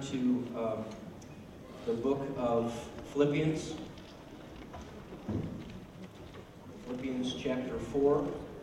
to the book of Philippians. Philippians chapter 4.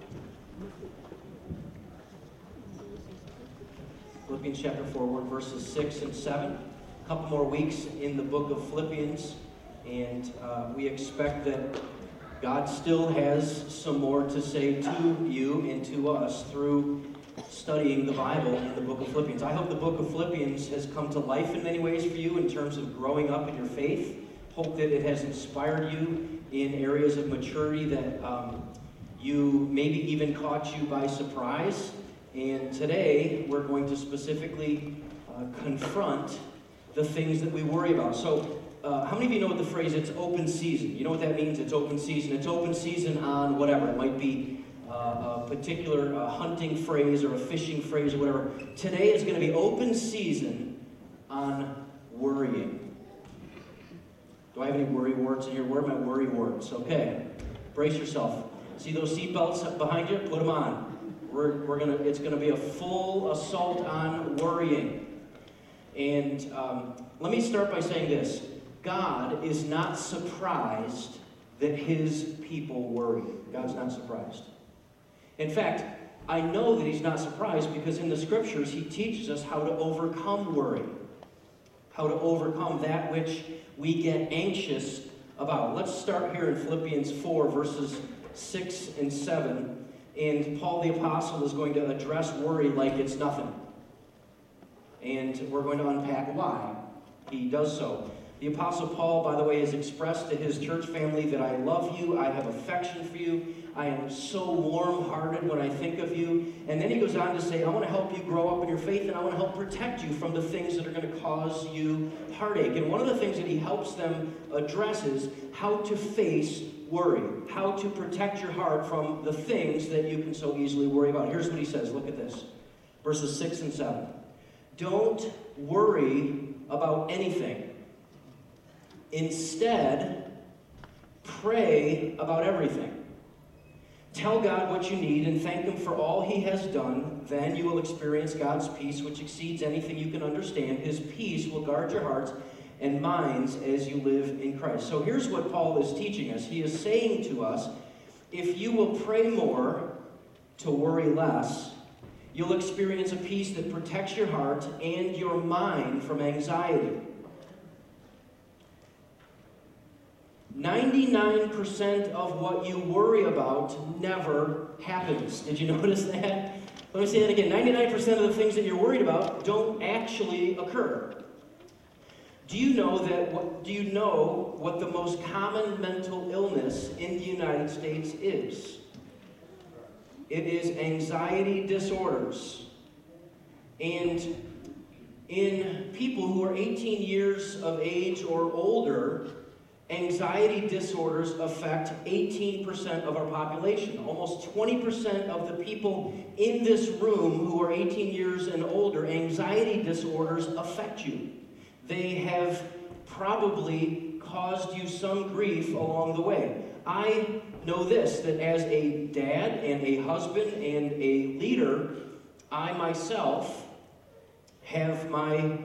Philippians chapter 4, we're verses 6 and 7. A couple more weeks in the book of Philippians, and we expect that God still has some more to say to you and to us through studying the Bible in the book of Philippians. I hope the book of Philippians has come to life in many ways for you in terms of growing up in your faith. Hope that it has inspired you in areas of maturity that you maybe even caught you by surprise. And today we're going to specifically confront the things that we worry about. So how many of you know what the phrase, it's open season? You know what that means? It's open season. It's open season on whatever. It might be a particular hunting phrase or a fishing phrase or whatever. Today is going to be open season on worrying. Do I have any worry warts in here? Where are my worry warts? Okay, brace yourself. See those seatbelts behind you? Put them on. It's gonna be a full assault on worrying. And let me start by saying this. God is not surprised that his people worry. God's not surprised. In fact, I know that he's not surprised because in the scriptures he teaches us how to overcome worry. How to overcome that which we get anxious about. Let's start here in Philippians 4, verses 6 and 7. And Paul the Apostle is going to address worry like it's nothing. And we're going to unpack why he does so. The Apostle Paul, by the way, has expressed to his church family that I love you, I have affection for you, I am so warm-hearted when I think of you. And then he goes on to say, I want to help you grow up in your faith, and I want to help protect you from the things that are going to cause you heartache. And one of the things that he helps them address is how to face worry, how to protect your heart from the things that you can so easily worry about. Here's what he says. Look at this. Verses 6 and 7. Don't worry about anything. Instead, pray about everything. Tell God what you need and thank him for all he has done. Then you will experience God's peace, which exceeds anything you can understand. His peace will guard your hearts and minds as you live in Christ. So here's what Paul is teaching us. He is saying to us, if you will pray more to worry less, you'll experience a peace that protects your heart and your mind from anxiety. 99% of what you worry about never happens. Did you notice that? Let me say that again. 99% of the things that you're worried about don't actually occur. Do you know what the most common mental illness in the United States is? It is anxiety disorders. And in people who are 18 years of age or older, anxiety disorders affect 18% of our population. Almost 20% of the people in this room who are 18 years and older, anxiety disorders affect you. They have probably caused you some grief along the way. I know this, that as a dad and a husband and a leader, I myself have my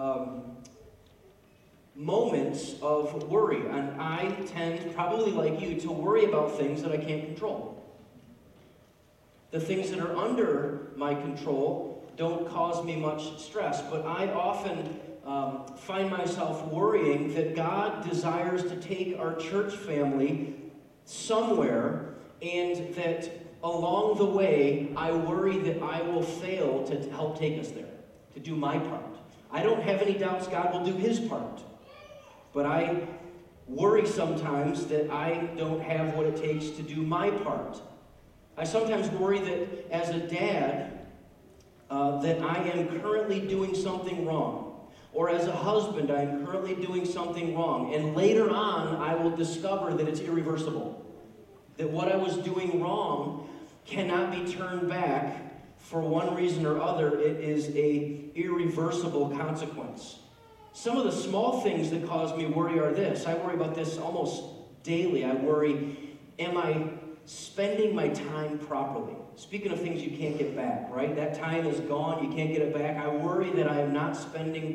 moments of worry. And I tend, probably like you, to worry about things that I can't control. The things that are under my control don't cause me much stress, but I often find myself worrying that God desires to take our church family somewhere, and that along the way, I worry that I will fail to help take us there, to do my part. I don't have any doubts God will do his part, but I worry sometimes that I don't have what it takes to do my part. I sometimes worry that as a dad, that I am currently doing something wrong. Or as a husband, I am currently doing something wrong. And later on, I will discover that it's irreversible. That what I was doing wrong cannot be turned back for one reason or other. It is an irreversible consequence. Some of the small things that cause me worry are this. I worry about this almost daily. I worry, am I spending my time properly? Speaking of things you can't get back, right? That time is gone, you can't get it back. I worry that I am not spending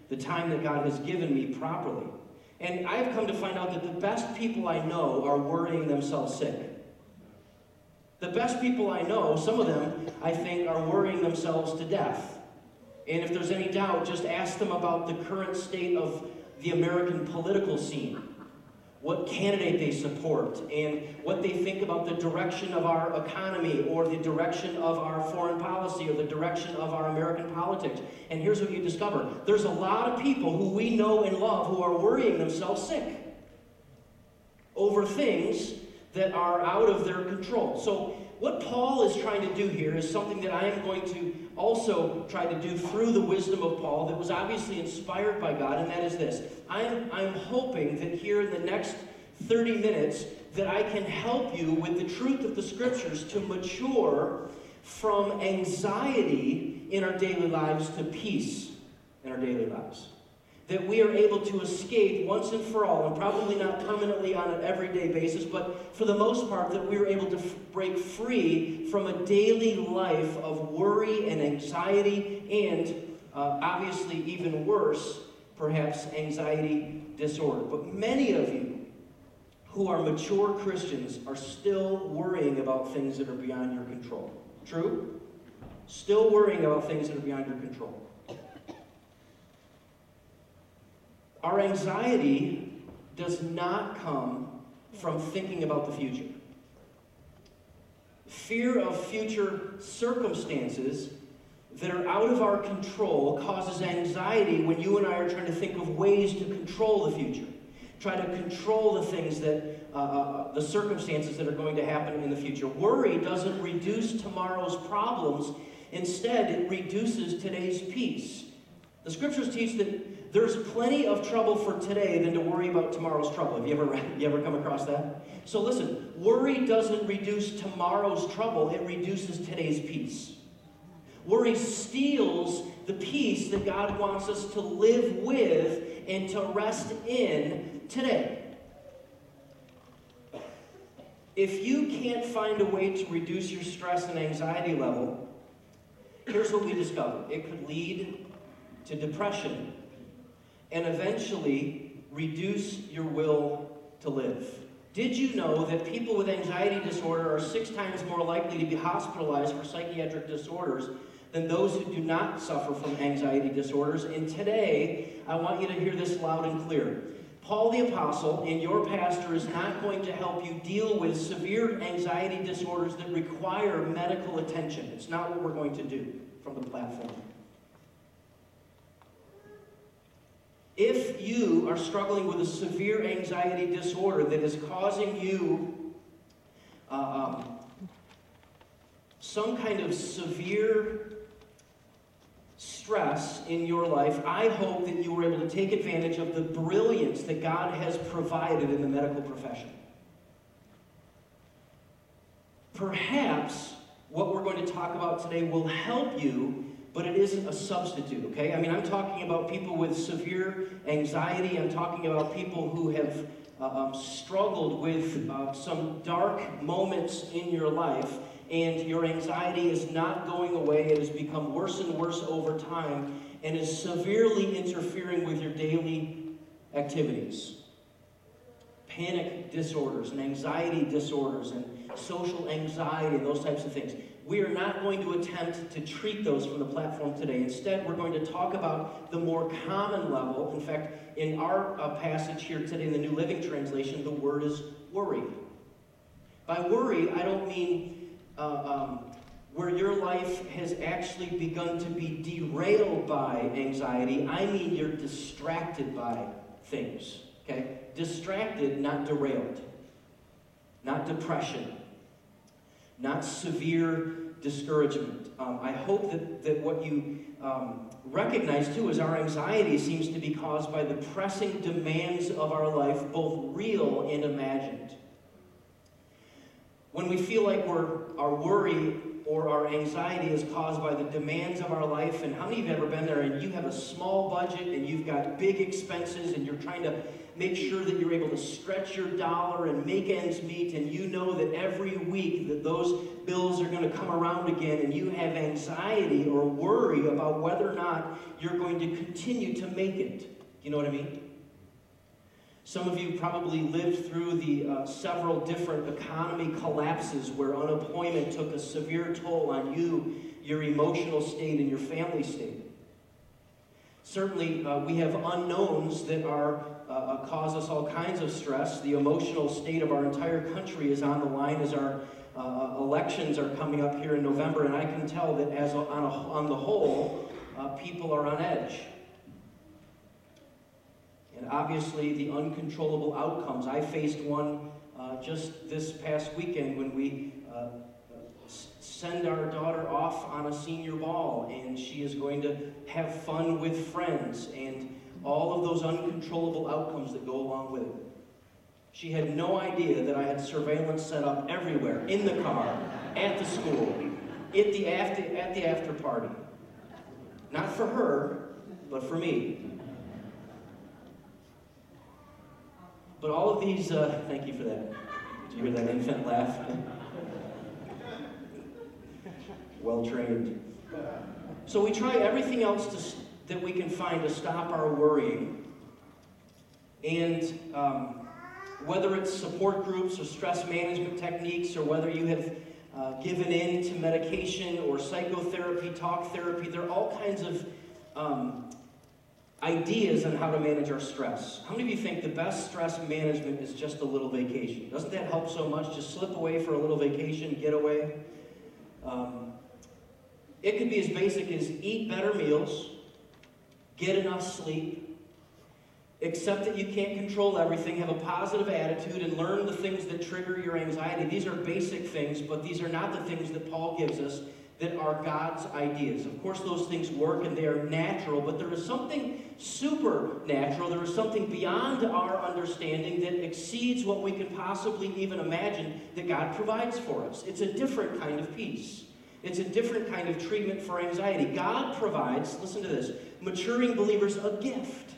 the time that God has given me properly. And I've come to find out that the best people I know are worrying themselves sick. The best people I know, some of them, I think, are worrying themselves to death. And if there's any doubt, just ask them about the current state of the American political scene, what candidate they support, and what they think about the direction of our economy, or the direction of our foreign policy, or the direction of our American politics. And here's what you discover. There's a lot of people who we know and love who are worrying themselves sick over things that are out of their control. So what Paul is trying to do here is something that I am going to also try to do through the wisdom of Paul that was obviously inspired by God, and that is this. I'm hoping that here in the next 30 minutes that I can help you with the truth of the Scriptures to mature from anxiety in our daily lives to peace in our daily lives. That we are able to escape once and for all, and probably not permanently on an everyday basis, but for the most part, that we are able to break free from a daily life of worry and anxiety, and obviously even worse, perhaps anxiety disorder. But many of you who are mature Christians are still worrying about things that are beyond your control. True? Still worrying about things that are beyond your control. Our anxiety does not come from thinking about the future. Fear of future circumstances that are out of our control causes anxiety when you and I are trying to think of ways to control the future. Try to control the things that, the circumstances that are going to happen in the future. Worry doesn't reduce tomorrow's problems. Instead, it reduces today's peace. The Scriptures teach that there's plenty of trouble for today than to worry about tomorrow's trouble. Have you ever come across that? So listen, worry doesn't reduce tomorrow's trouble, it reduces today's peace. Worry steals the peace that God wants us to live with and to rest in today. If you can't find a way to reduce your stress and anxiety level, here's what we discovered. It could lead to depression, and eventually reduce your will to live. Did you know that people with anxiety disorder are 6 times more likely to be hospitalized for psychiatric disorders than those who do not suffer from anxiety disorders? And today, I want you to hear this loud and clear. Paul the Apostle and your pastor is not going to help you deal with severe anxiety disorders that require medical attention. It's not what we're going to do from the platform. If you are struggling with a severe anxiety disorder that is causing you some kind of severe stress in your life, I hope that you were able to take advantage of the brilliance that God has provided in the medical profession. Perhaps what we're going to talk about today will help you, but it isn't a substitute, okay? I mean, I'm talking about people with severe anxiety. I'm talking about people who have struggled with some dark moments in your life, and your anxiety is not going away. It has become worse and worse over time and is severely interfering with your daily activities. Panic disorders and anxiety disorders and social anxiety and those types of things. We are not going to attempt to treat those from the platform today. Instead, we're going to talk about the more common level. In fact, in our passage here today in the New Living Translation, the word is worry. By worry, I don't mean where your life has actually begun to be derailed by anxiety. I mean you're distracted by things, okay? Distracted, not derailed. Not depression. Not severe discouragement. I hope that what you recognize too is our anxiety seems to be caused by the pressing demands of our life, both real and imagined. When we feel like our worry or our anxiety is caused by the demands of our life, and how many of you have ever been there and you have a small budget and you've got big expenses and you're trying to make sure that you're able to stretch your dollar and make ends meet, and you know that every week that those bills are going to come around again, and you have anxiety or worry about whether or not you're going to continue to make it. You know what I mean? Some of you probably lived through the several different economy collapses where unemployment took a severe toll on you, your emotional state, and your family state. Certainly, we have unknowns that cause us all kinds of stress. The emotional state of our entire country is on the line as our elections are coming up here in November, and I can tell that on the whole, people are on edge. And obviously, the uncontrollable outcomes. I faced one just this past weekend when we send our daughter off on a senior ball, and she is going to have fun with friends, and all of those uncontrollable outcomes that go along with it. She had no idea that I had surveillance set up everywhere, in the car, at the school, at the after party. Not for her, but for me. But all of these, thank you for that. Did you hear that infant laugh? Well trained. So we try everything else that we can find to stop our worrying. And whether it's support groups or stress management techniques, or whether you have given in to medication or psychotherapy, talk therapy, there are all kinds of ideas on how to manage our stress. How many of you think the best stress management is just a little vacation? Doesn't that help so much? Just slip away for a little vacation, get away. It could be as basic as eat better meals, get enough sleep, accept that you can't control everything, have a positive attitude, and learn the things that trigger your anxiety. These are basic things, but these are not the things that Paul gives us that are God's ideas. Of course, those things work and they are natural, but there is something supernatural. There is something beyond our understanding that exceeds what we can possibly even imagine that God provides for us. It's a different kind of peace. It's a different kind of treatment for anxiety. God provides, listen to this, maturing believers a gift.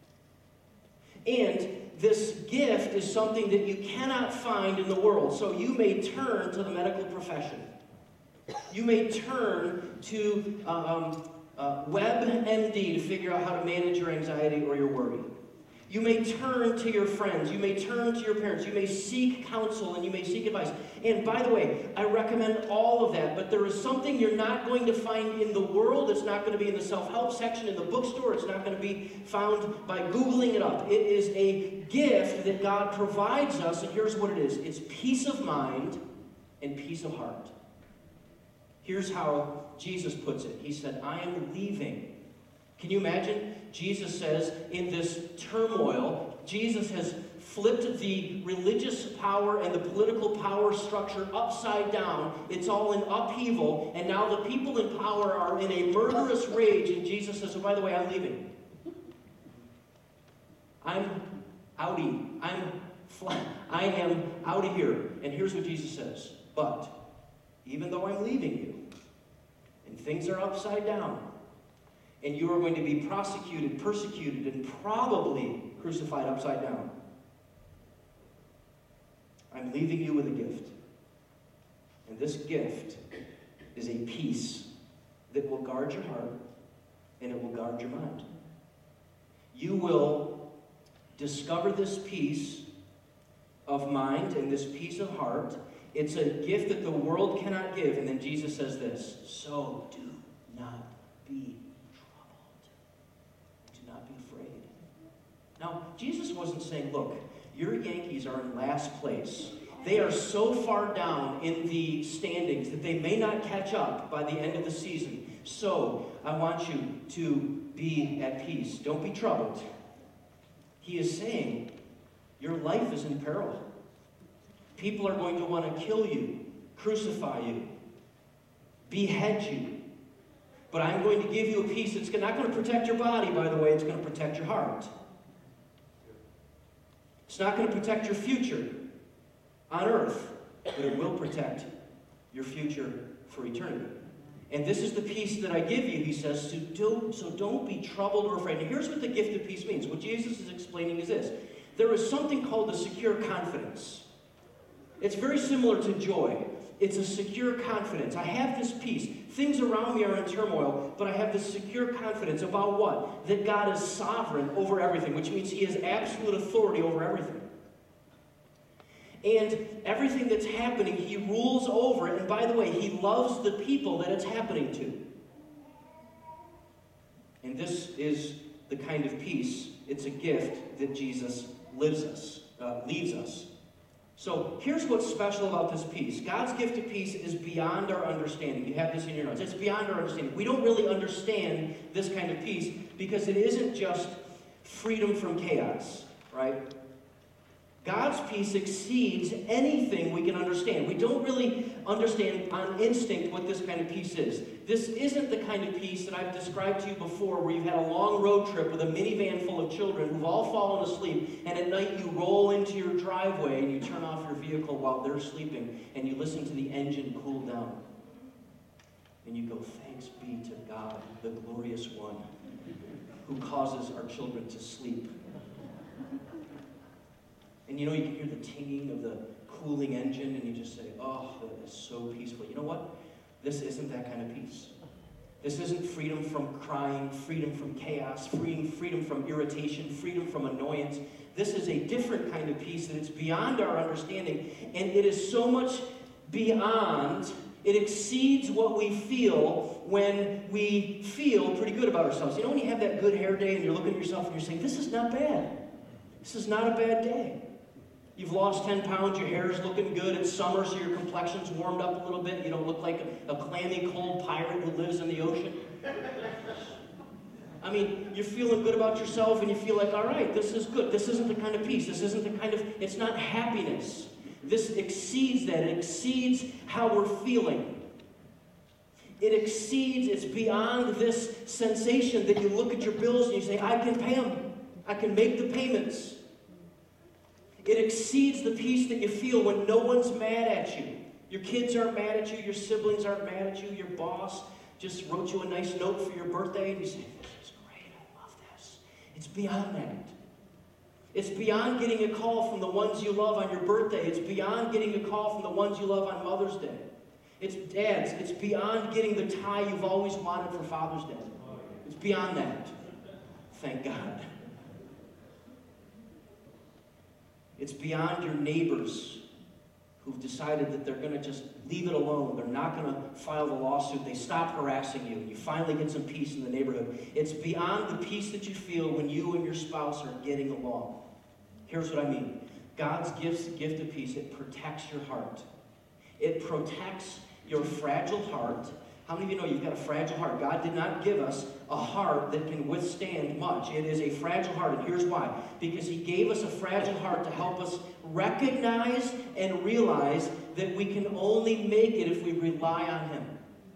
And this gift is something that you cannot find in the world. So you may turn to the medical profession. You may turn to WebMD to figure out how to manage your anxiety or your worry. You may turn to your friends. You may turn to your parents. You may seek counsel and you may seek advice. And by the way, I recommend all of that, but there is something you're not going to find in the world. It's not going to be in the self-help section in the bookstore. It's not going to be found by Googling it up. It is a gift that God provides us, and here's what it is. It's peace of mind and peace of heart. Here's how Jesus puts it. He said, I am leaving. Can you imagine? Jesus says, in this turmoil, Jesus has flipped the religious power and the political power structure upside down. It's all in upheaval, and now the people in power are in a murderous rage, and Jesus says, oh, by the way, I'm leaving. I'm outie. I am out of here. And here's what Jesus says. But even though I'm leaving you, and things are upside down, and you are going to be prosecuted, persecuted, and probably crucified upside down, I'm leaving you with a gift. And this gift is a peace that will guard your heart and it will guard your mind. You will discover this peace of mind and this peace of heart. It's a gift that the world cannot give. And then Jesus says this, so do not be troubled. Do not be afraid. Now, Jesus wasn't saying, look, your Yankees are in last place. They are so far down in the standings that they may not catch up by the end of the season. So, I want you to be at peace. Don't be troubled. He is saying, your life is in peril. People are going to want to kill you, crucify you, behead you. But I'm going to give you a peace that's not going to protect your body, by the way. It's going to protect your heart. It's not going to protect your future on earth, but it will protect your future for eternity. And this is the peace that I give you, he says, so don't be troubled or afraid. Now here's what the gift of peace means. What Jesus is explaining is this. there is something called a secure confidence. It's very similar to joy. It's a secure confidence. I have this peace. Things around me are in turmoil, but I have this secure confidence about what? That God is sovereign over everything, which means He has absolute authority over everything. And everything that's happening, He rules over it. And by the way, He loves the people that it's happening to. And this is the kind of peace, it's a gift that Jesus leaves us. So here's what's special about this peace. God's gift of peace is beyond our understanding. You have this in your notes. It's beyond our understanding. We don't really understand this kind of peace because it isn't just freedom from chaos, right? God's peace exceeds anything we can understand. We don't really understand on instinct what this kind of peace is. This isn't the kind of peace that I've described to you before, where you've had a long road trip with a minivan full of children who've all fallen asleep, and at night you roll into your driveway and you turn off your vehicle while they're sleeping, and you listen to the engine cool down. And you go, thanks be to God, the glorious one, who causes our children to sleep. And you know, you can hear the tinging of the cooling engine, and you just say, oh, that is so peaceful. You know what? This isn't that kind of peace. This isn't freedom from crying, freedom from chaos, freedom from irritation, freedom from annoyance. This is a different kind of peace that it's beyond our understanding, and it is so much beyond, it exceeds what we feel when we feel pretty good about ourselves. You know when you have that good hair day and you're looking at yourself and you're saying, this is not bad. This is not a bad day. You've lost 10 pounds, your hair's looking good, it's summer, so your complexion's warmed up a little bit, you don't look like a clammy, cold pirate who lives in the ocean. I mean, you're feeling good about yourself, and you feel like, all right, this is good. This isn't the kind of peace. This isn't the kind of, it's not happiness. This exceeds that. It exceeds how we're feeling. It exceeds, it's beyond this sensation that you look at your bills and you say, I can pay them. I can make the payments. It exceeds the peace that you feel when no one's mad at you. Your kids aren't mad at you. Your siblings aren't mad at you. Your boss just wrote you a nice note for your birthday, and you say, this is great. I love this. It's beyond that. It's beyond getting a call from the ones you love on your birthday. It's beyond getting a call from the ones you love on Mother's Day. It's dads. It's beyond getting the tie you've always wanted for Father's Day. It's beyond that. Thank God. It's beyond your neighbors who've decided that they're going to just leave it alone. They're not going to file the lawsuit. They stop harassing you. You finally get some peace in the neighborhood. It's beyond the peace that you feel when you and your spouse are getting along. Here's what I mean. God's gift of peace, it protects your heart. It protects your fragile heart. How many of you know you've got a fragile heart? God did not give us a heart that can withstand much. It is a fragile heart, and here's why. Because He gave us a fragile heart to help us recognize and realize that we can only make it if we rely on Him.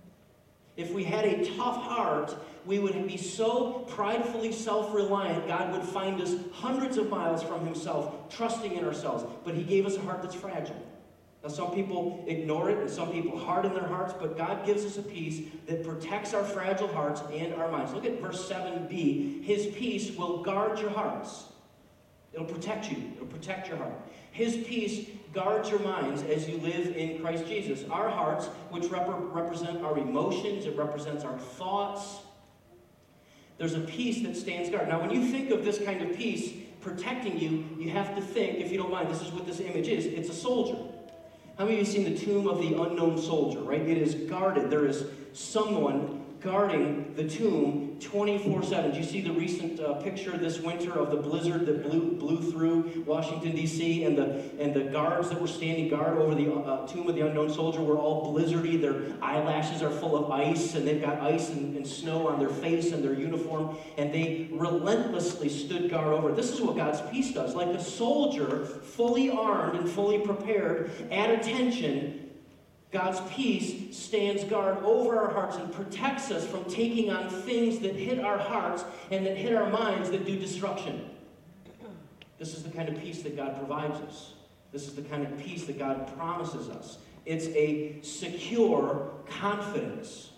If we had a tough heart, we would be so pridefully self-reliant, God would find us hundreds of miles from Himself, trusting in ourselves. But He gave us a heart that's fragile. Now, some people ignore it, and some people harden their hearts, but God gives us a peace that protects our fragile hearts and our minds. Look at verse 7b. His peace will guard your hearts. It'll protect you. It'll protect your heart. His peace guards your minds as you live in Christ Jesus. Our hearts, which represent our emotions, it represents our thoughts. There's a peace that stands guard. Now, when you think of this kind of peace protecting you, you have to think, if you don't mind, this is what this image is. It's a soldier. How many of you have seen the tomb of the unknown soldier, right? It is guarded. There is someone guarding the tomb 24/7. Do you see the recent picture this winter of the blizzard that blew through Washington, D.C., and the guards that were standing guard over the tomb of the unknown soldier were all blizzardy. Their eyelashes are full of ice, and they've got ice and snow on their face and their uniform, and they relentlessly stood guard over it. This is what God's peace does. Like a soldier, fully armed and fully prepared, at attention, God's peace stands guard over our hearts and protects us from taking on things that hit our hearts and that hit our minds that do destruction. This is the kind of peace that God provides us. This is the kind of peace that God promises us. It's a secure confidence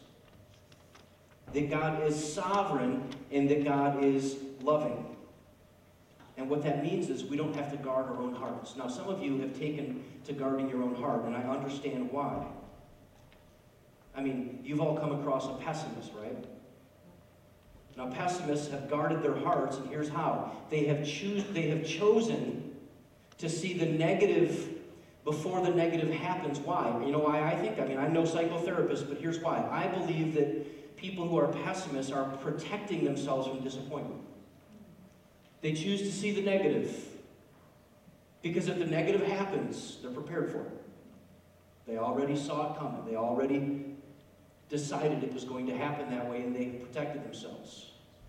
that God is sovereign and that God is loving. And what that means is we don't have to guard our own hearts. Now, some of you have taken to guarding your own heart, and I understand why. I mean, you've all come across a pessimist, right? Now, pessimists have guarded their hearts, and here's how. They have chosen to see the negative before the negative happens. Why? You know why I think? I mean, I'm no psychotherapist, but here's why. I believe that people who are pessimists are protecting themselves from disappointment. They choose to see the negative. Because if the negative happens, they're prepared for it. They already saw it coming. They already decided it was going to happen that way, and they protected themselves.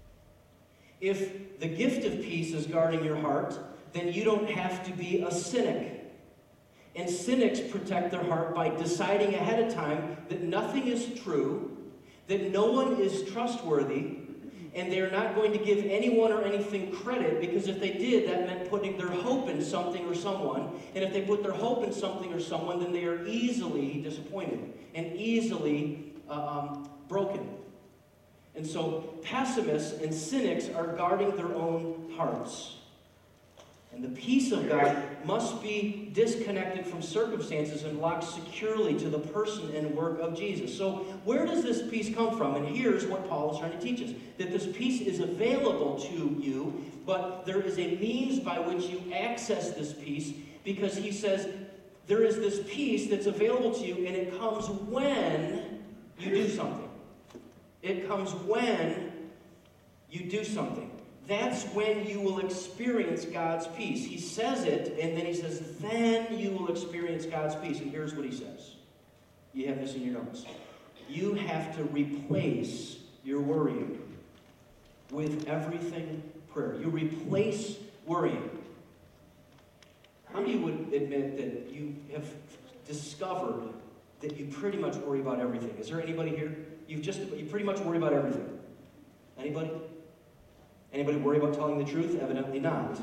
If the gift of peace is guarding your heart, then you don't have to be a cynic. And cynics protect their heart by deciding ahead of time that nothing is true, that no one is trustworthy, and they're not going to give anyone or anything credit, because if they did, that meant putting their hope in something or someone. And if they put their hope in something or someone, then they are easily disappointed and easily broken. And so pessimists and cynics are guarding their own hearts. And the peace of God must be disconnected from circumstances and locked securely to the person and work of Jesus. So where does this peace come from? And here's what Paul is trying to teach us. That this peace is available to you, but there is a means by which you access this peace, because he says there is this peace that's available to you, and it comes when you do something. It comes when you do something. That's when you will experience God's peace. He says it, and then he says, then you will experience God's peace. And here's what he says. You have this in your notes. You have to replace your worrying with everything prayer. You replace worrying. How many would admit that you have discovered that you pretty much worry about everything? Is there anybody here? You pretty much worry about everything. Anybody? Anybody worry about telling the truth? Evidently not.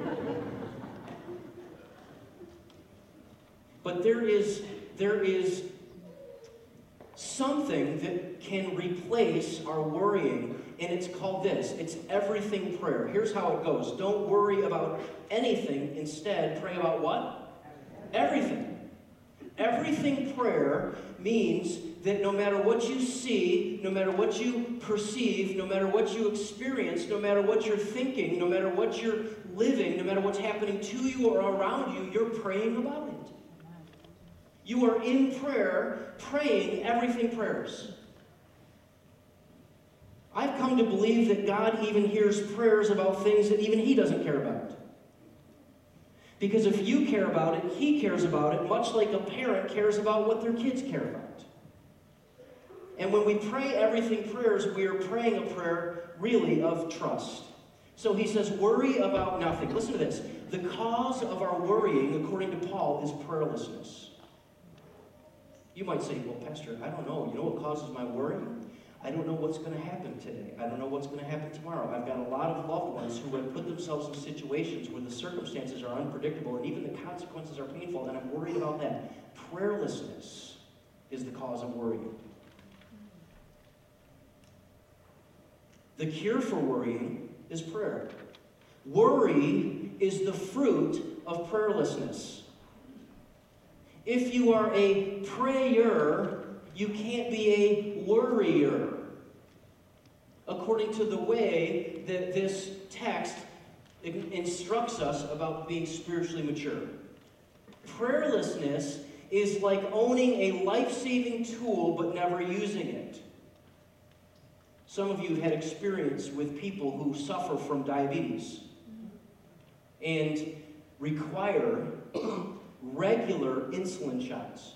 But there is something that can replace our worrying, and it's called this. It's everything prayer. Here's how it goes. Don't worry about anything. Instead, pray about what? Everything. Everything prayer means that no matter what you see, no matter what you perceive, no matter what you experience, no matter what you're thinking, no matter what you're living, no matter what's happening to you or around you, you're praying about it. You are in prayer, praying everything prayers. I've come to believe that God even hears prayers about things that even He doesn't care about. Because if you care about it, He cares about it, much like a parent cares about what their kids care about. And when we pray everything prayers, we are praying a prayer really of trust. So he says, worry about nothing. Listen to this. The cause of our worrying, according to Paul, is prayerlessness. You might say, well, Pastor, I don't know. You know what causes my worrying? I don't know what's going to happen today. I don't know what's going to happen tomorrow. I've got a lot of loved ones who have put themselves in situations where the circumstances are unpredictable and even the consequences are painful, and I'm worried about that. Prayerlessness is the cause of worrying. The cure for worrying is prayer. Worry is the fruit of prayerlessness. If you are a prayer, you can't be a worrier, according to the way that this text instructs us about being spiritually mature. Prayerlessness is like owning a life-saving tool but never using it. Some of you have had experience with people who suffer from diabetes and require regular insulin shots.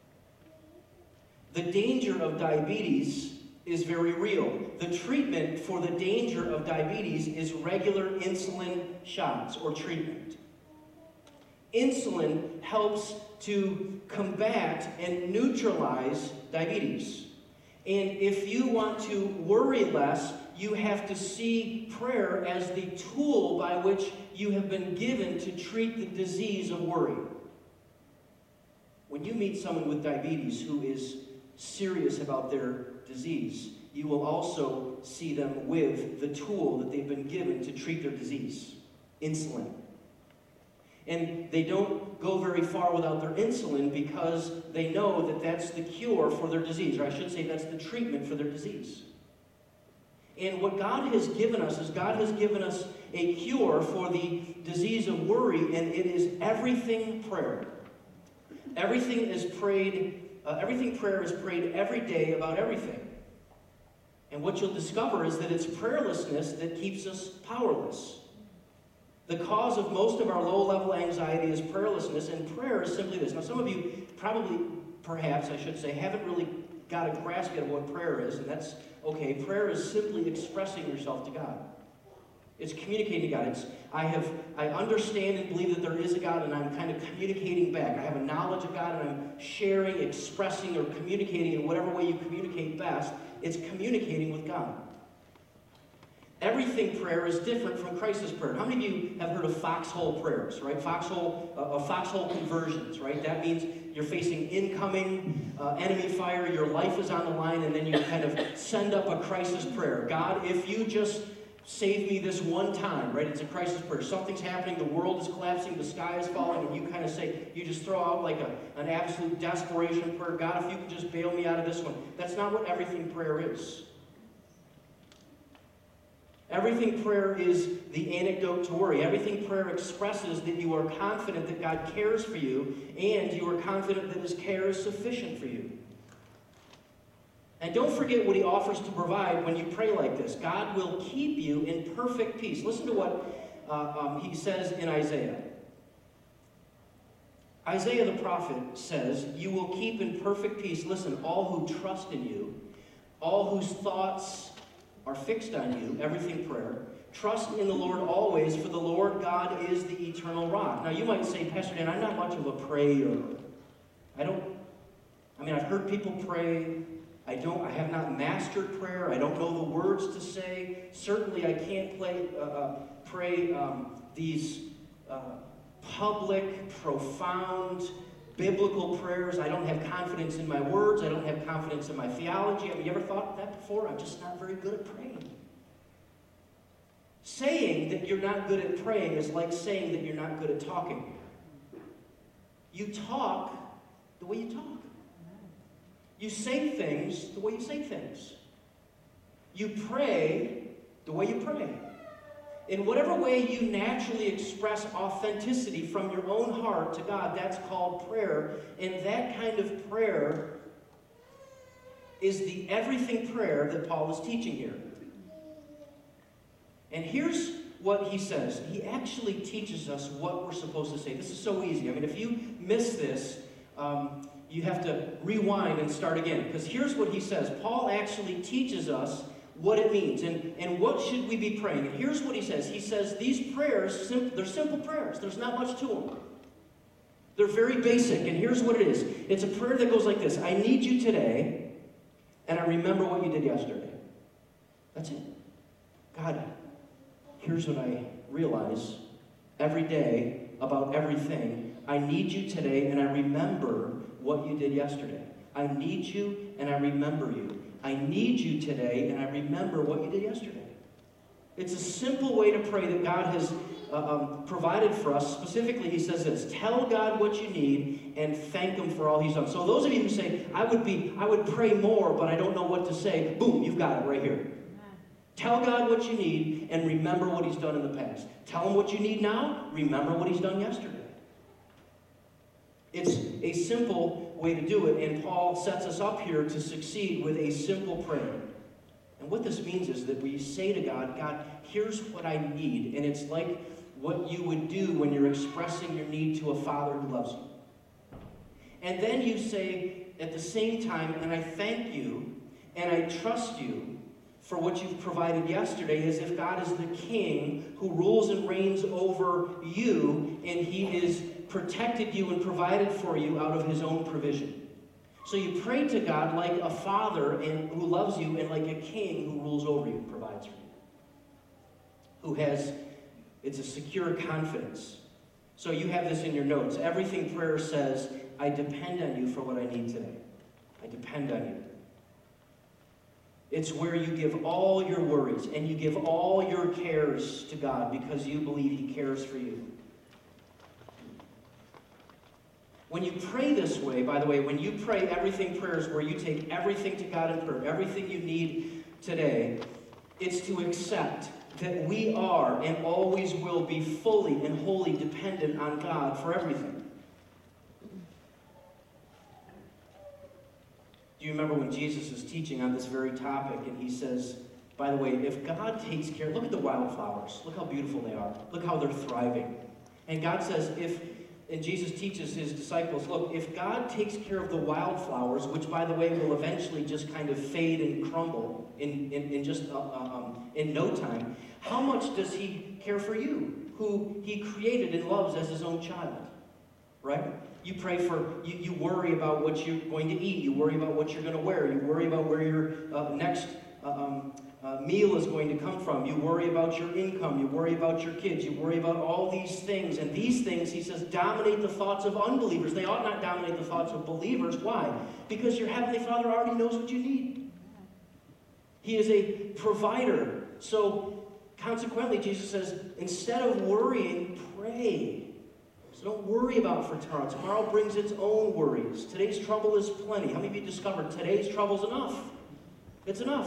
The danger of diabetes is very real. The treatment for the danger of diabetes is regular insulin shots or treatment. Insulin helps to combat and neutralize diabetes. And if you want to worry less, you have to see prayer as the tool by which you have been given to treat the disease of worry. When you meet someone with diabetes who is serious about their disease, you will also see them with the tool that they've been given to treat their disease. insulin. And they don't go very far without their insulin because they know that that's the cure for their disease, or I should say that's the treatment for their disease. And what God has given us is God has given us a cure for the disease of worry, and it is everything prayer. Everything prayer is prayed every day about everything. And what you'll discover is that it's prayerlessness that keeps us powerless. The cause of most of our low-level anxiety is prayerlessness, and prayer is simply this. Now, some of you perhaps, I should say, haven't really got a grasp yet of what prayer is, and that's okay. Prayer is simply expressing yourself to God. It's communicating to God. I understand and believe that there is a God, and I'm kind of communicating back. I have a knowledge of God, and I'm sharing, expressing, or communicating in whatever way you communicate best. It's communicating with God. Everything prayer is different from crisis prayer. How many of you have heard of foxhole prayers, right? Foxhole conversions, right? That means you're facing incoming enemy fire, your life is on the line, and then you kind of send up a crisis prayer. God, if you just save me this one time, right? It's a crisis prayer. Something's happening, the world is collapsing, the sky is falling, and you kind of say, you just throw out like an absolute desperation prayer. God, if you could just bail me out of this one. That's not what everything prayer is. Everything prayer is the antidote to worry. Everything prayer expresses that you are confident that God cares for you, and you are confident that His care is sufficient for you. And don't forget what He offers to provide when you pray like this. God will keep you in perfect peace. Listen to what He says in Isaiah. Isaiah the prophet says, you will keep in perfect peace, listen, all who trust in you, all whose thoughts are fixed on you, everything prayer. Trust in the Lord always, for the Lord God is the eternal rock. Now you might say, Pastor Dan, I'm not much of a prayer. I've heard people pray. I have not mastered prayer. I don't know the words to say. Certainly I can't pray these public, profound, biblical prayers. I don't have confidence in my words. I don't have confidence in my theology. Have you ever thought that before? I'm just not very good at praying. Saying that you're not good at praying is like saying that you're not good at talking. You talk the way you talk. You say things the way you say things. You pray the way you pray. In whatever way you naturally express authenticity from your own heart to God, that's called prayer. And that kind of prayer is the everything prayer that Paul is teaching here. And here's what he says. He actually teaches us what we're supposed to say. This is so easy. If you miss this, you have to rewind and start again. Because here's what he says. Paul actually teaches us what it means and what should we be praying. And here's what he says. He says these prayers, they're simple prayers. There's not much to them. They're very basic. And here's what it is. It's a prayer that goes like this. I need you today, and I remember what you did yesterday. That's it. God, here's what I realize every day about everything. I need you today, and I remember what you did yesterday. I need you, and I remember you. I need you today, and I remember what you did yesterday. It's a simple way to pray that God has provided for us. Specifically, he says this, tell God what you need and thank Him for all He's done. So those of you who say, I would pray more, but I don't know what to say, boom, you've got it right here. Tell God what you need and remember what He's done in the past. Tell Him what you need now, remember what He's done yesterday. It's a simple way to do it, and Paul sets us up here to succeed with a simple prayer. And what this means is that we say to God, God, here's what I need. And it's like what you would do when you're expressing your need to a father who loves you. And then you say at the same time, and I thank you, and I trust you for what you've provided yesterday, as if God is the king who rules and reigns over you, and He has protected you and provided for you out of His own provision. So you pray to God like a father who loves you, and like a king who rules over you and provides for you. It's a secure confidence. So you have this in your notes. Everything prayer says, I depend on you for what I need today. I depend on you. It's where you give all your worries and you give all your cares to God because you believe He cares for you. When you pray this way, by the way, when you pray everything prayers where you take everything to God in prayer, everything you need today, it's to accept that we are and always will be fully and wholly dependent on God for everything. Do you remember when Jesus is teaching on this very topic and he says, by the way, if God takes care, look at the wildflowers, look how beautiful they are, look how they're thriving. And God says, and Jesus teaches his disciples, look, if God takes care of the wildflowers, which by the way will eventually just kind of fade and crumble in just in no time, how much does He care for you, who He created and loves as His own child? Right? You pray for, you worry about what you're going to eat. You worry about what you're going to wear. You worry about where your next meal is going to come from. You worry about your income. You worry about your kids. You worry about all these things. And these things, he says, dominate the thoughts of unbelievers. They ought not dominate the thoughts of believers. Why? Because your Heavenly Father already knows what you need. He is a provider. So, consequently, Jesus says, instead of worrying, pray. So don't worry about for tomorrow. Tomorrow brings its own worries. Today's trouble is plenty. How many of you discovered today's trouble's enough? It's enough.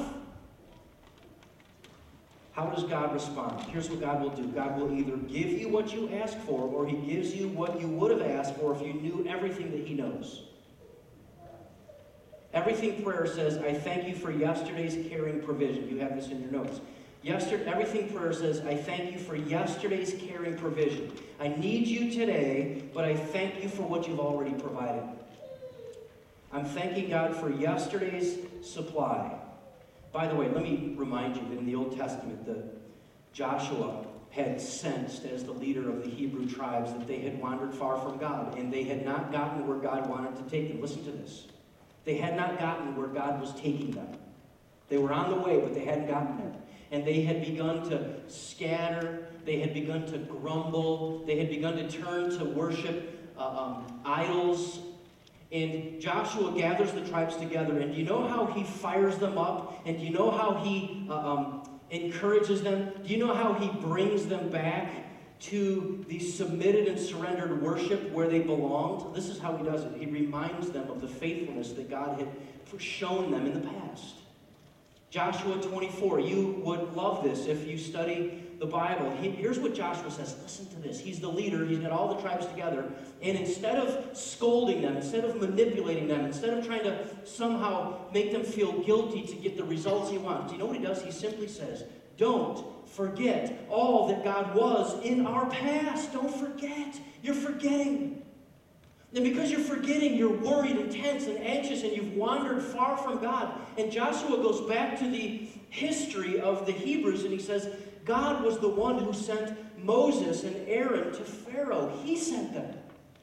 How does God respond? Here's what God will do. God will either give you what you ask for, or He gives you what you would have asked for if you knew everything that He knows. Everything prayer says, I thank you for yesterday's caring provision. You have this in your notes. Everything prayer says, I thank you for yesterday's caring provision. I need you today, but I thank you for what you've already provided. I'm thanking God for yesterday's supply. By the way, let me remind you that in the Old Testament, Joshua had sensed as the leader of the Hebrew tribes that they had wandered far from God, and they had not gotten where God wanted to take them. Listen to this. They had not gotten where God was taking them. They were on the way, but they hadn't gotten there. And they had begun to scatter. They had begun to grumble. They had begun to turn to worship idols. And Joshua gathers the tribes together. And do you know how he fires them up? And do you know how he encourages them? Do you know how he brings them back to the submitted and surrendered worship where they belonged? This is how he does it. He reminds them of the faithfulness that God had shown them in the past. Joshua 24, you would love this if you study the Bible. Here's what Joshua says. Listen to this. He's the leader. He's got all the tribes together. And instead of scolding them, instead of manipulating them, instead of trying to somehow make them feel guilty to get the results he wants, do you know what he does? He simply says, don't forget all that God was in our past. Don't forget. You're forgetting. And because you're forgetting, you're worried and tense and anxious, and you've wandered far from God. And Joshua goes back to the history of the Hebrews, and he says, God was the one who sent Moses and Aaron to Pharaoh. He sent them.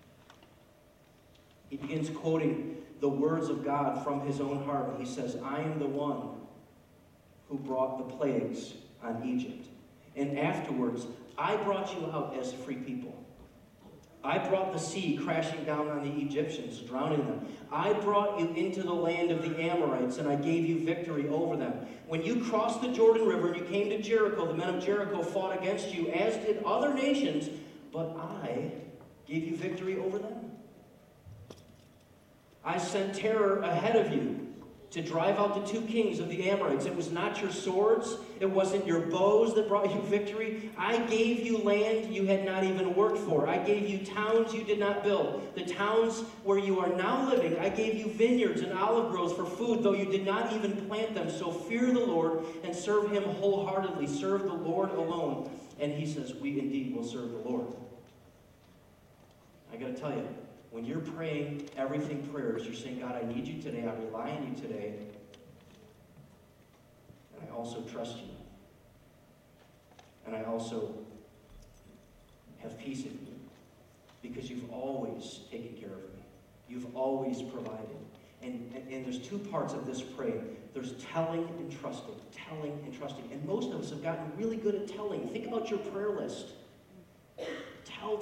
He begins quoting the words of God from his own heart. He says, I am the one who brought the plagues on Egypt. And afterwards, I brought you out as a free people. I brought the sea crashing down on the Egyptians, drowning them. I brought you into the land of the Amorites, and I gave you victory over them. When you crossed the Jordan River and you came to Jericho, the men of Jericho fought against you, as did other nations, but I gave you victory over them. I sent terror ahead of you to drive out the 2 kings of the Amorites. It was not your swords. It wasn't your bows that brought you victory. I gave you land you had not even worked for. I gave you towns you did not build. The towns where you are now living, I gave you vineyards and olive groves for food, though you did not even plant them. So fear the Lord and serve him wholeheartedly. Serve the Lord alone. And he says, we indeed will serve the Lord. I got to tell you, when you're praying everything prayers, you're saying, God, I need you today. I rely on you today. And I also trust you. And I also have peace in you. Because you've always taken care of me. You've always provided. And there's 2 parts of this praying. There's telling and trusting. Telling and trusting. And most of us have gotten really good at telling. Think about your prayer list. Tell.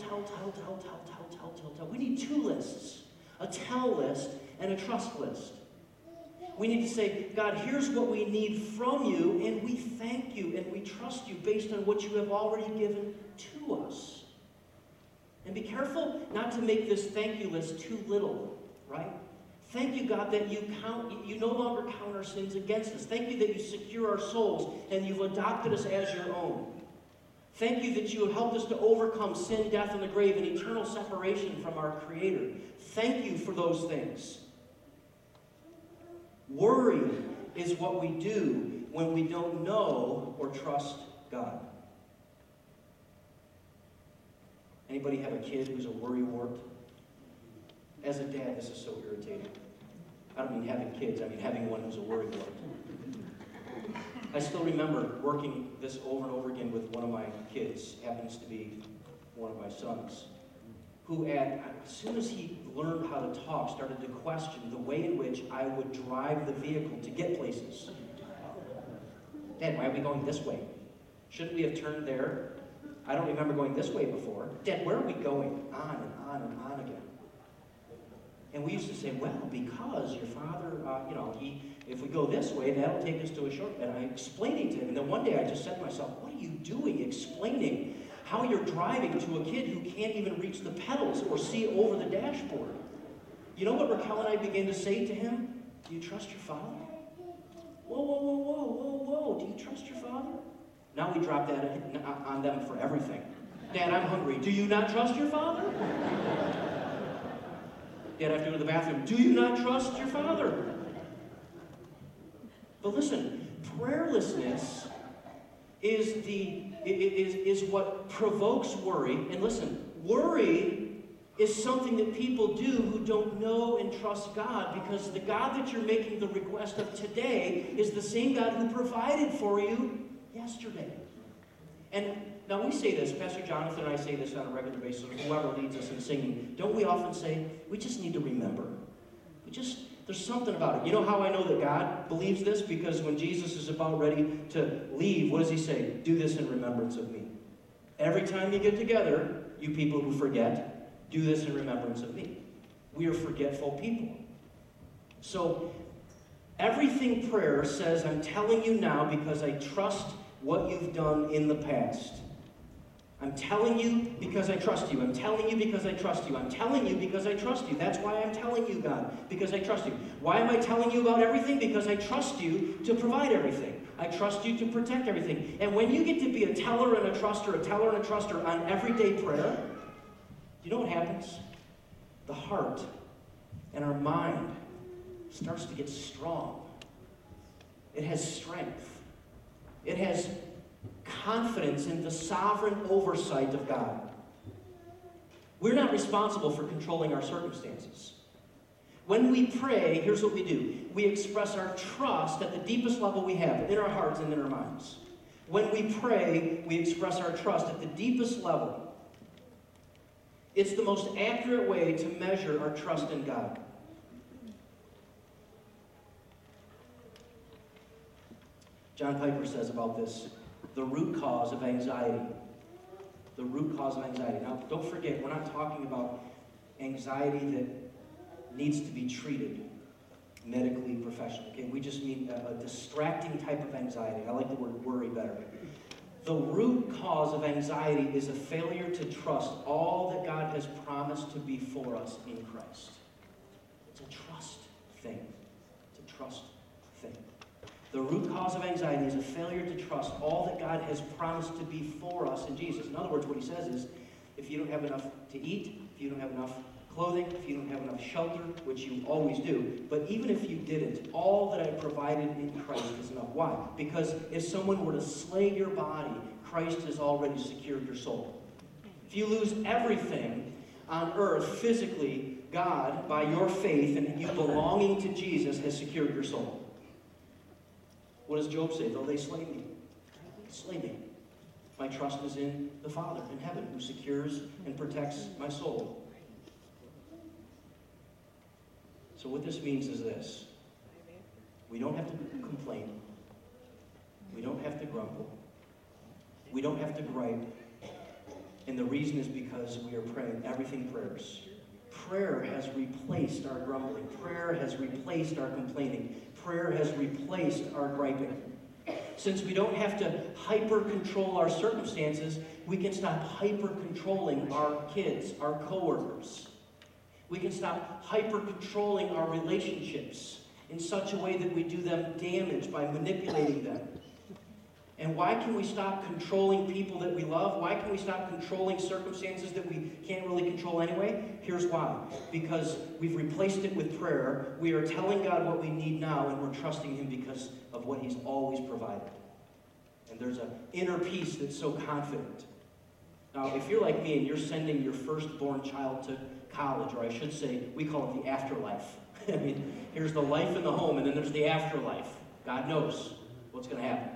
We need 2 lists. A tell list and a trust list. We need to say, God, here's what we need from you, and we thank you and we trust you based on what you have already given to us. And be careful not to make this thank you list too little, right? Thank you, God, that you no longer count our sins against us. Thank you that you secure our souls and you've adopted us as your own. Thank you that you have helped us to overcome sin, death, and the grave, and eternal separation from our Creator. Thank you for those things. Worry is what we do when we don't know or trust God. Anybody have a kid who's a worrywart? As a dad, this is so irritating. I don't mean having kids, I mean having one who's a worrywart. I still remember working this over and over again with one of my kids, happens to be one of my sons, who as soon as he learned how to talk, started to question the way in which I would drive the vehicle to get places. Dad, why are we going this way? Shouldn't we have turned there? I don't remember going this way before. Dad, where are we going? On and on and on again. And we used to say, well, because your father, if we go this way, that'll take us to a shortcut. And I'm explaining to him. And then one day I just said to myself, what are you doing explaining how you're driving to a kid who can't even reach the pedals or see over the dashboard? You know what Raquel and I began to say to him? Do you trust your father? Whoa, whoa, whoa, whoa, whoa, whoa. Do you trust your father? Now we drop that on them for everything. Dad, I'm hungry. Do you not trust your father? Dad, I have to go to the bathroom. Do you not trust your father? But listen, prayerlessness is what provokes worry. And listen, worry is something that people do who don't know and trust God, because the God that you're making the request of today is the same God who provided for you yesterday. And now we say this, Pastor Jonathan and I say this on a regular basis, whoever leads us in singing, don't we often say, we just need to remember. There's something about it. You know how I know that God believes this? Because when Jesus is about ready to leave, what does he say? Do this in remembrance of me. Every time you get together, you people who forget, do this in remembrance of me. We are forgetful people. So everything prayer says, I'm telling you now because I trust what you've done in the past. I'm telling you because I trust you. I'm telling you because I trust you. I'm telling you because I trust you. That's why I'm telling you, God, because I trust you. Why am I telling you about everything? Because I trust you to provide everything. I trust you to protect everything. And when you get to be a teller and a truster on everyday prayer, you know what happens? The heart and our mind starts to get strong. It has strength. It has confidence in the sovereign oversight of God. We're not responsible for controlling our circumstances. When we pray, here's what we do. We express our trust at the deepest level we have, in our hearts and in our minds. When we pray, we express our trust at the deepest level. It's the most accurate way to measure our trust in God. John Piper says about this, the root cause of anxiety. The root cause of anxiety. Now, don't forget, we're not talking about anxiety that needs to be treated medically, professionally. Okay? We just mean a distracting type of anxiety. I like the word worry better. The root cause of anxiety is a failure to trust all that God has promised to be for us in Christ. It's a trust thing. It's a trust thing. The root cause of anxiety is a failure to trust all that God has promised to be for us in Jesus. In other words, what he says is, if you don't have enough to eat, if you don't have enough clothing, if you don't have enough shelter, which you always do, but even if you didn't, all that I provided in Christ is enough. Why? Because if someone were to slay your body, Christ has already secured your soul. If you lose everything on earth physically, God, by your faith and you belonging to Jesus, has secured your soul. What does Job say? Though they slay me, slay me. My trust is in the Father in heaven, who secures and protects my soul. So what this means is this. We don't have to complain. We don't have to grumble. We don't have to gripe. And the reason is because we are praying everything prayers. Prayer has replaced our grumbling. Prayer has replaced our complaining. prayer has replaced our griping. Since we don't have to hyper-control our circumstances, we can stop hyper-controlling our kids, our coworkers. We can stop hyper-controlling our relationships in such a way that we do them damage by manipulating them. And why can we stop controlling people that we love? Why can we stop controlling circumstances that we can't really control anyway? Here's why. Because we've replaced it with prayer. We are telling God what we need now, and we're trusting Him because of what He's always provided. And there's an inner peace that's so confident. Now, if you're like me and you're sending your firstborn child to college, or I should say, we call it the afterlife. I mean, here's the life in the home, and then there's the afterlife. God knows what's going to happen.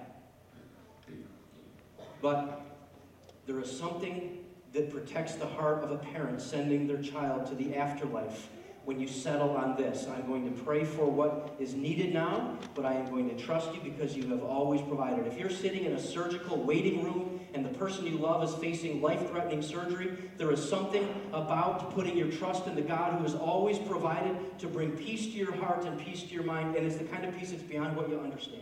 But there is something that protects the heart of a parent sending their child to the afterlife when you settle on this. I'm going to pray for what is needed now, but I am going to trust you because you have always provided. If you're sitting in a surgical waiting room and the person you love is facing life-threatening surgery, there is something about putting your trust in the God who has always provided to bring peace to your heart and peace to your mind, and it's the kind of peace that's beyond what you understand.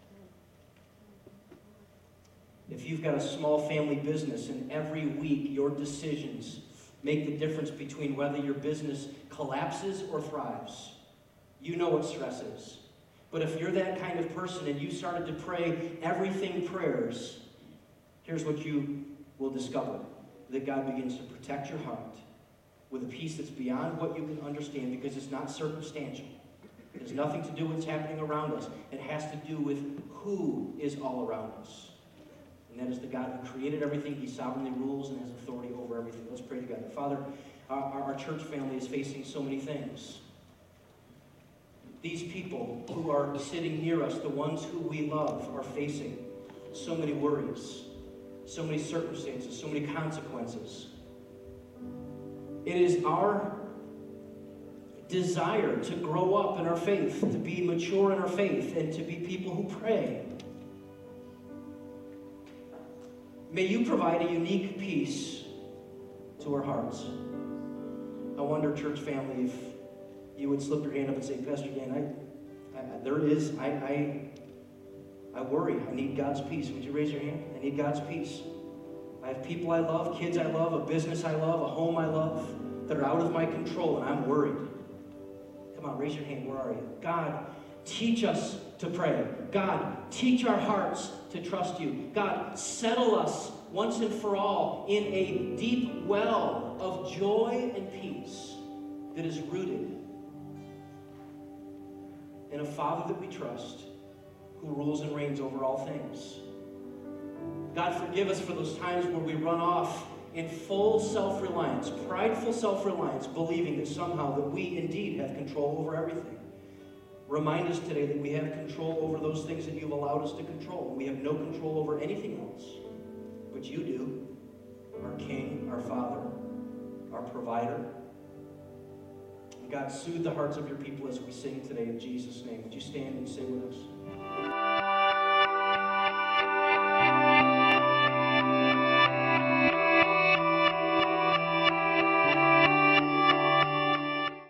If you've got a small family business and every week your decisions make the difference between whether your business collapses or thrives, you know what stress is. But if you're that kind of person and you started to pray everything prayers, here's what you will discover. That God begins to protect your heart with a peace that's beyond what you can understand because it's not circumstantial. It has nothing to do with what's happening around us. It has to do with who is all around us. And that is the God who created everything. He sovereignly rules and has authority over everything. Let's pray together. Father, our church family is facing so many things. These people who are sitting near us, the ones who we love, are facing so many worries, so many circumstances, so many consequences. It is our desire to grow up in our faith, to be mature in our faith, and to be people who pray. May you provide a unique peace to our hearts. I wonder, church family, if you would slip your hand up and say, Pastor Dan, I worry. I need God's peace. Would you raise your hand? I need God's peace. I have people I love, kids I love, a business I love, a home I love that are out of my control, and I'm worried. Come on, raise your hand. Where are you? God, teach us to pray. God, teach our hearts to trust you. God, settle us once and for all in a deep well of joy and peace that is rooted in a Father that we trust who rules and reigns over all things. God, forgive us for those times where we run off in full self-reliance, prideful self-reliance, believing that somehow that we indeed have control over everything. Remind us today that we have control over those things that you've allowed us to control. We have no control over anything else, but you do. Our King, our Father, our Provider. And God, soothe the hearts of your people as we sing today in Jesus' name. Would you stand and sing with us?